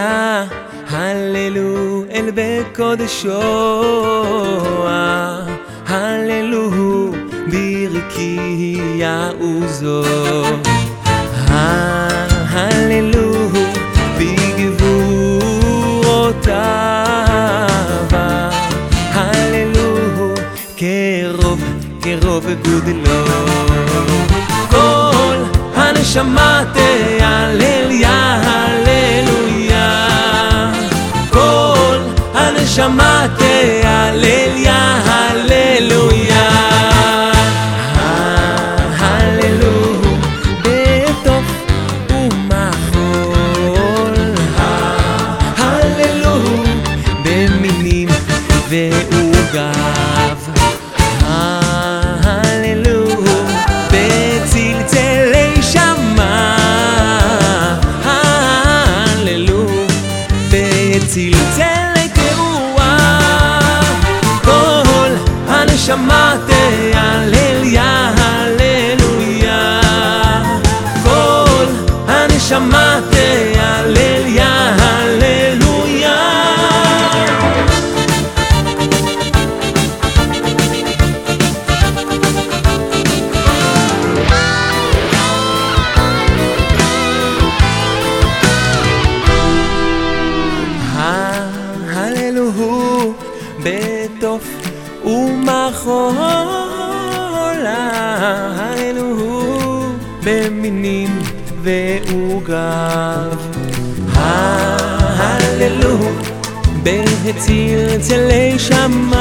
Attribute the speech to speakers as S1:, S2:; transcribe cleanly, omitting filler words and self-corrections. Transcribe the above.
S1: הללויה, הללו אל בקודשו, הללו ברכי יעוזו, הללו בגבורותיו, הללו קרוב גודלו. כל הנשמה תהלל יה הללויה, כל הנשמה תהלל יה הללויה, הללו בתוף ומחול, הללו במינים ועוגב, הללו בצלצלי שמה, הללו בצלצלי קרואה. כל הנשמה תהלל יה הללויה, כל הנשמה תהלל יה הללויה. הללו בתוף ומחול, הללו במינים ועוגב, הללו בצלצלי שמה,